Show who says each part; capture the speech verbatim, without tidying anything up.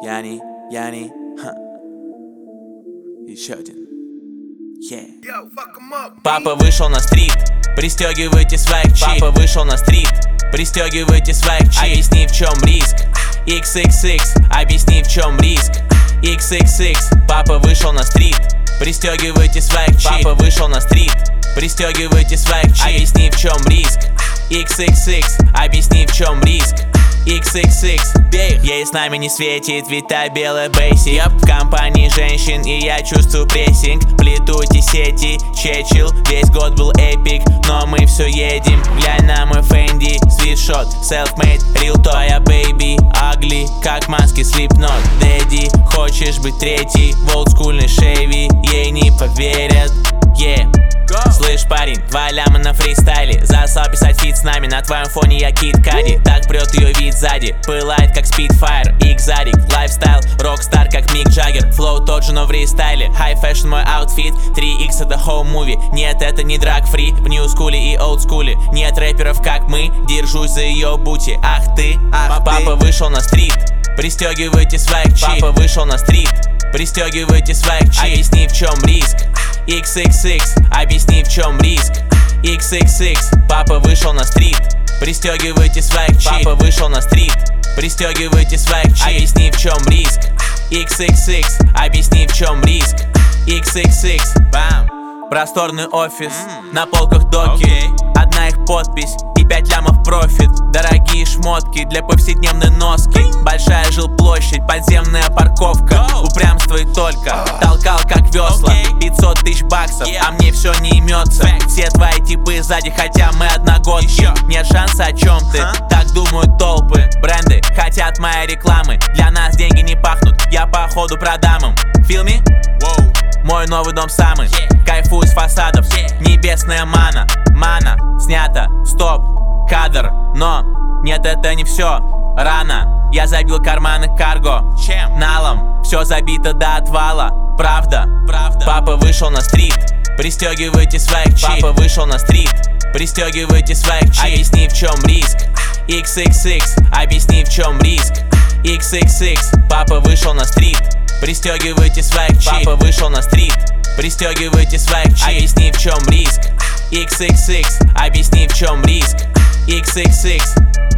Speaker 1: Яни, Яни, ха. Еще один. Yeah. Папа вышел на стрит, пристегивайте свайк чит. Папа вышел на стрит, пристегивайте свайк чит. Объясни, в чем риск. икс икс икс, объясни, в чем риск. икс икс икс, папа вышел на стрит, пристегивайте свайк чит. Папа вышел на стрит, пристегивайте свайк чит. Объясни, в чем риск. икс икс икс, объясни, в чем риск. икс икс икс, ей с нами не светит, ведь та белая бейсик. yep. В компании женщин и я чувствую прессинг. Плету эти сети, чечил, весь год был эпик, но мы все едем. Глянь на мой Фенди, свитшот, self-made, real talk. Твоя бэйби, ugly, как маски Slipknot. Дэдди, хочешь быть третий в олдскульной шейви, ей не поверят, yeah. Слышь, парень, два ляма на фристайле. Засал писать фит с нами, на твоем фоне я Кид Кади. Так прет ее вид сзади, пылает как Spitfire. Экзотик, лайфстайл, рокстар как Мик Джаггер. Флоу тот же, но в рестайле. High fashion мой аутфит, три икс это home movie. Нет, это не драг-фри, в нью-скуле и олдскуле. Нет рэперов как мы, держусь за ее бути. Ах ты, ах папа ты. Вышел на стрит, пристегивайте свайк чит. Папа вышел на стрит, пристегивайте свайк чит. Объясни, в чем риск. икс икс икс, объясни, в чем риск. икс икс икс, папа вышел на стрит, пристегивайте свайк чит. Папа вышел на стрит, пристегивайте свайк чит. Объясни, в чем риск. икс икс икс, объясни, в чем риск. икс икс икс, бам. Просторный офис, mm. на полках доки, okay. Одна их подпись и пять лямов профит. Дорогие шмотки для повседневной носки. Большая жилплощадь, подземная парковка. Go. Упрямство и только, uh. толкал как весла, okay. пятьсот тысяч баксов, yeah. А мне все не имется. Fact. Все твои типы сзади, хотя мы одногодки. Еще. Нет шанса, о чем ты, huh? Так думают толпы. Бренды хотят моей рекламы, для нас деньги не пахнут, я походу продам им. Feel me? Wow. Мой новый дом самый, yeah. Кайфую с фасадов, yeah. Небесная мана, мана, снято, стоп, кадр. Но нет, это не все, рано. Я забил карманы карго, чем? Налом, все забито до отвала. Правда, правда. Папа вышел на стрит, пристегивайте свайк чит. Папа вышел на стрит, пристегивайте свайк чит. Объясни, в чем риск. икс икс икс, объясни, в чем риск. икс икс икс, папа вышел на стрит, пристегивайте свайк чит. Папа вышел на стрит, пристегивайте свайк чит. Объясни, в чем риск. икс икс икс, объясни, в чем риск. икс икс икс.